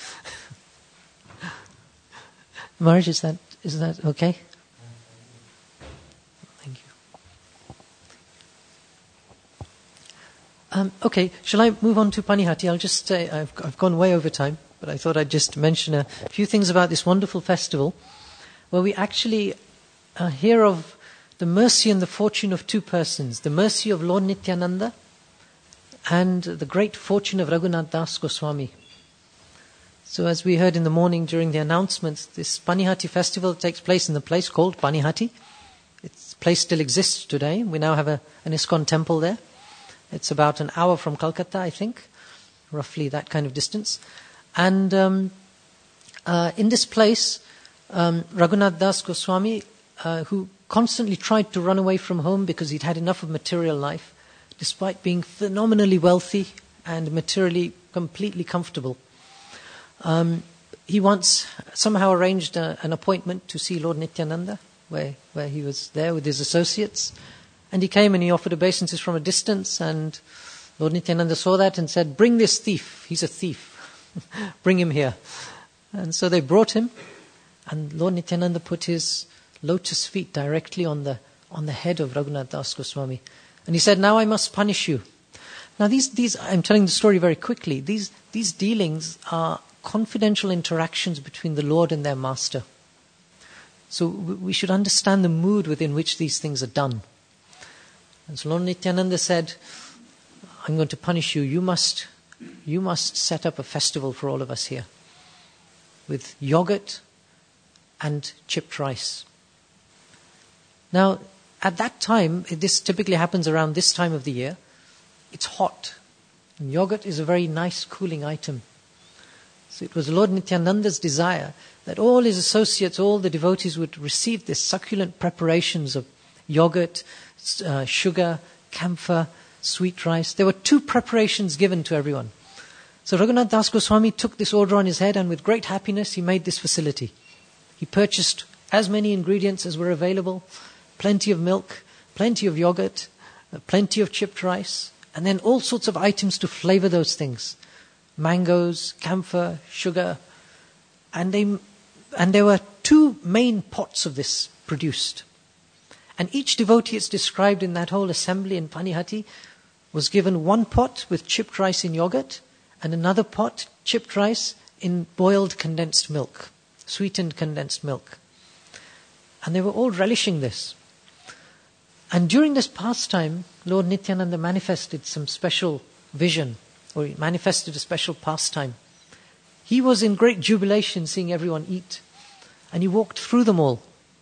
Marge, is that is that okay? Thank you. Um, okay, shall I move on to Panihati? I'll just say I've, I've gone way over time, but I thought I'd just mention a few things about this wonderful festival, where we actually uh, hear of the mercy and the fortune of two persons, the mercy of Lord Nityananda and the great fortune of Raghunath Das Goswami. So as we heard in the morning during the announcements, this Panihati festival takes place in the place called Panihati. Its place still exists today. We now have a, an ISKCON temple there. It's about an hour from Calcutta, I think, roughly that kind of distance. And um, uh, in this place, um, Raghunath Das Goswami, uh, who constantly tried to run away from home because he'd had enough of material life, despite being phenomenally wealthy and materially completely comfortable. Um, he once somehow arranged a, an appointment to see Lord Nityananda, where, where he was there with his associates. And he came and he offered obeisances from a distance, and Lord Nityananda saw that and said, "Bring this thief, he's a thief. Bring him here." And so they brought him, and Lord Nityananda put his lotus feet directly on the on the head of Raghunath Das Goswami. And he said, "Now I must punish you." Now these, these I'm telling the story very quickly. These, these dealings are confidential interactions between the Lord and their master. So we should understand the mood within which these things are done. And so Lord Nityananda said, "I'm going to punish you. You must, you must set up a festival for all of us here with yogurt and chipped rice." Now, at that time, this typically happens around this time of the year. It's hot. And yogurt is a very nice cooling item. So it was Lord Nityananda's desire that all his associates, all the devotees would receive this succulent preparations of yogurt, uh, sugar, camphor, sweet rice. There were two preparations given to everyone. So Raghunath Das Goswami took this order on his head, and with great happiness he made this facility. He purchased as many ingredients as were available, plenty of milk, plenty of yogurt, uh, plenty of chipped rice, and then all sorts of items to flavor those things. Mangoes, camphor, sugar. And they, and there were two main pots of this produced. And each devotee, it's described in that whole assembly in Panihati, was given one pot with chipped rice in yogurt, and another pot, chipped rice in boiled condensed milk, sweetened condensed milk. And they were all relishing this. And during this pastime, Lord Nityananda manifested some special vision, or he manifested a special pastime. He was in great jubilation seeing everyone eat, and he walked through them all.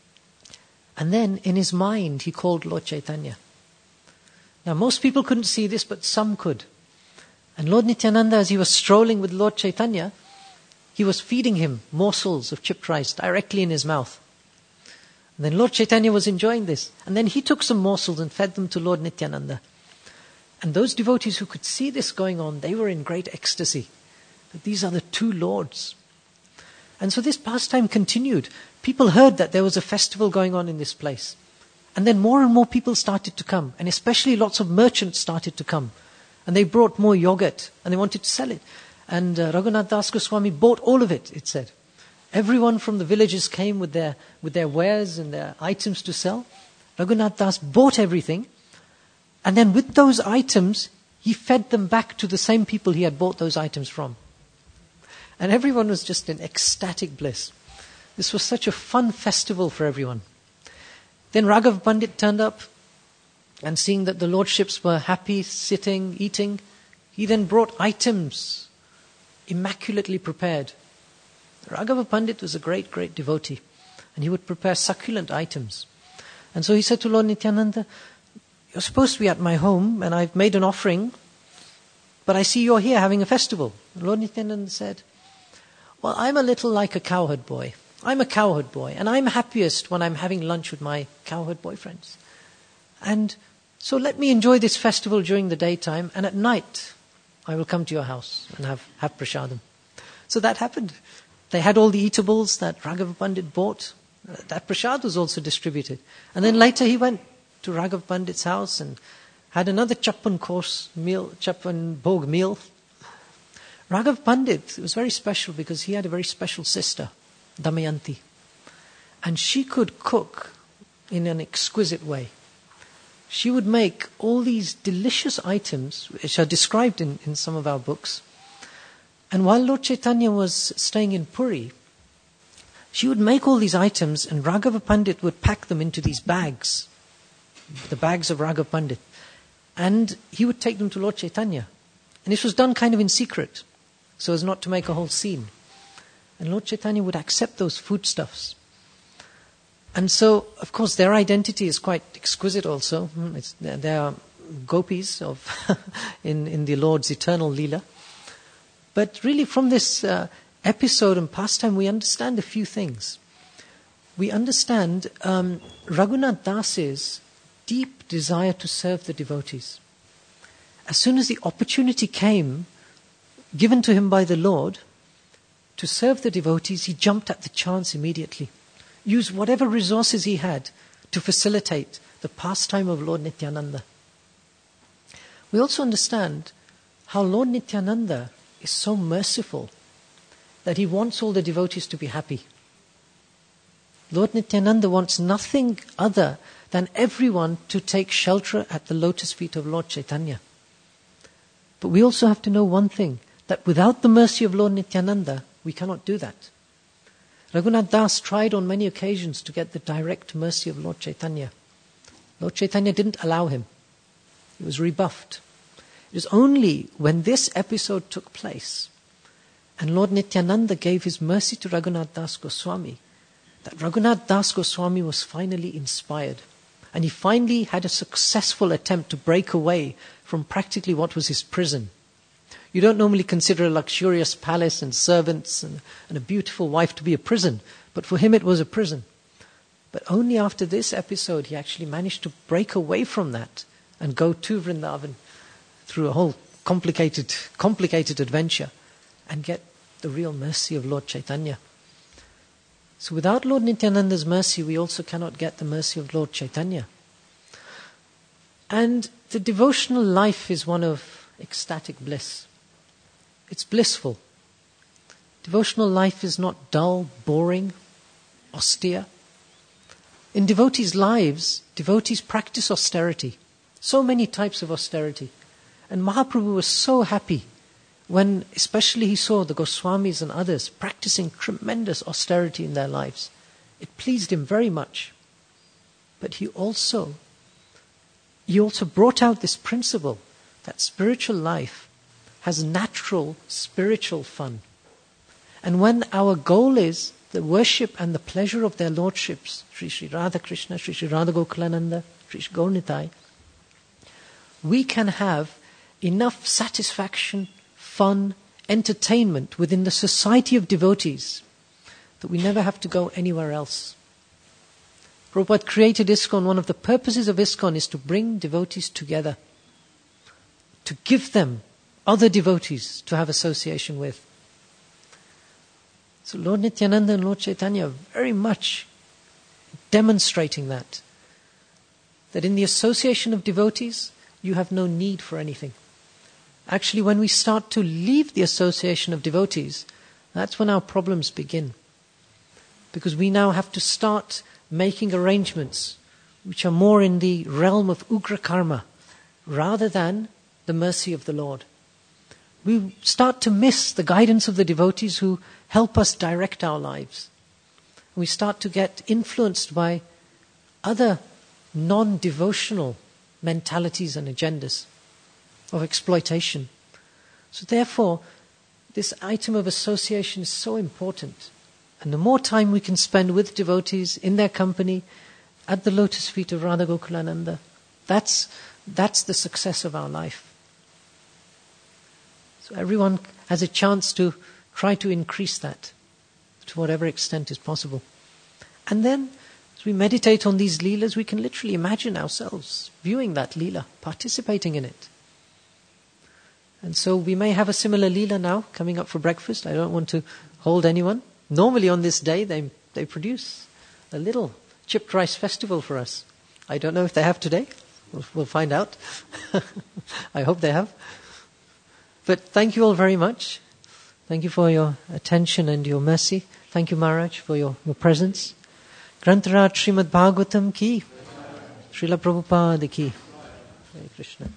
And then, in his mind, he called Lord Chaitanya. Now, most people couldn't see this, but some could. And Lord Nityananda, as he was strolling with Lord Chaitanya, he was feeding him morsels of chipped rice directly in his mouth. And then Lord Chaitanya was enjoying this. And then he took some morsels and fed them to Lord Nityananda. And those devotees who could see this going on, they were in great ecstasy. That these are the two lords. And so this pastime continued. People heard that there was a festival going on in this place. And then more and more people started to come. And especially lots of merchants started to come. And they brought more yogurt. And they wanted to sell it. And uh, Raghunath Das Goswami bought all of it, it said. Everyone from the villages came with their with their wares and their items to sell. Raghunath Das bought everything. And then with those items, he fed them back to the same people he had bought those items from. And everyone was just in ecstatic bliss. This was such a fun festival for everyone. Then Raghav Pandit turned up, and seeing that the lordships were happy, sitting, eating, he then brought items immaculately prepared. Raghava Pandit was a great, great devotee, and he would prepare succulent items. And so he said to Lord Nityananda, "You're supposed to be at my home, and I've made an offering, but I see you're here having a festival." And Lord Nityananda said, "Well, I'm a little like a cowherd boy. I'm a cowherd boy, and I'm happiest when I'm having lunch with my cowherd boyfriends. And so let me enjoy this festival during the daytime, and at night I will come to your house and have, have prasadam." So that happened. They had all the eatables that Raghava Pandit bought. That prasad was also distributed. And then later he went to Raghav Pandit's house and had another chappan course meal, chappan bhog meal. Raghav Pandit was very special because he had a very special sister, Damayanti. And she could cook in an exquisite way. She would make all these delicious items, which are described in, in some of our books. And while Lord Chaitanya was staying in Puri, she would make all these items, and Raghava Pandit would pack them into these bags, the bags of Raghav Pandit. And he would take them to Lord Chaitanya. And this was done kind of in secret, so as not to make a whole scene. And Lord Chaitanya would accept those foodstuffs. And so, of course, their identity is quite exquisite also. It's, they are gopis of in, in the Lord's eternal Leela. But really from this uh, episode and pastime, we understand a few things. We understand um, Raghunath Das's deep desire to serve the devotees. As soon as the opportunity came, given to him by the Lord, to serve the devotees, he jumped at the chance immediately. Used whatever resources he had to facilitate the pastime of Lord Nityananda. We also understand how Lord Nityananda is so merciful that he wants all the devotees to be happy. Lord Nityananda wants nothing other than everyone to take shelter at the lotus feet of Lord Chaitanya. But we also have to know one thing, that without the mercy of Lord Nityananda, we cannot do that. Raghunath Das tried on many occasions to get the direct mercy of Lord Chaitanya. Lord Chaitanya didn't allow him. He was rebuffed. It was only when this episode took place and Lord Nityananda gave his mercy to Raghunath Das Goswami that Raghunath Das Goswami was finally inspired. And he finally had a successful attempt to break away from practically what was his prison. You don't normally consider a luxurious palace and servants and, and a beautiful wife to be a prison, but for him it was a prison. But only after this episode he actually managed to break away from that and go to Vrindavan through a whole complicated, complicated adventure and get the real mercy of Lord Chaitanya. So without Lord Nityananda's mercy, we also cannot get the mercy of Lord Chaitanya. And the devotional life is one of ecstatic bliss. It's blissful. Devotional life is not dull, boring, austere. In devotees' lives, devotees practice austerity. So many types of austerity. And Mahaprabhu was so happy when especially he saw the Goswamis and others practicing tremendous austerity in their lives. It pleased him very much. But he also, he also brought out this principle that spiritual life has natural spiritual fun. And when our goal is the worship and the pleasure of their lordships, Sri Sri Radha Krishna, Sri Sri Radha Gokulananda, Sri Sri Gaurnitai, we can have enough satisfaction, fun, entertainment within the society of devotees that we never have to go anywhere else. Prabhupada created ISKCON. One of the purposes of ISKCON is to bring devotees together, to give them other devotees to have association with. So Lord Nityananda and Lord Chaitanya are very much demonstrating that. That in the association of devotees, you have no need for anything. Actually, when we start to leave the association of devotees, that's when our problems begin. Because we now have to start making arrangements which are more in the realm of ugra karma, rather than the mercy of the Lord. We start to miss the guidance of the devotees who help us direct our lives. We start to get influenced by other non-devotional mentalities and agendas of exploitation. So therefore, this item of association is so important. And the more time we can spend with devotees, in their company, at the lotus feet of Radha Gokulananda, that's, that's the success of our life. So everyone has a chance to try to increase that to whatever extent is possible. And then, as we meditate on these leelas, we can literally imagine ourselves viewing that leela, participating in it. And so we may have a similar leela now coming up for breakfast. I don't want to hold anyone. Normally on this day they they produce a little chipped rice festival for us. I don't know if they have today. We'll, we'll find out. I hope they have. But thank you all very much. Thank you for your attention and your mercy. Thank you, Maharaj, for your, your presence. Grantaraj Srimad Bhagavatam ki, Srila Prabhupada ki. Hare Krishna.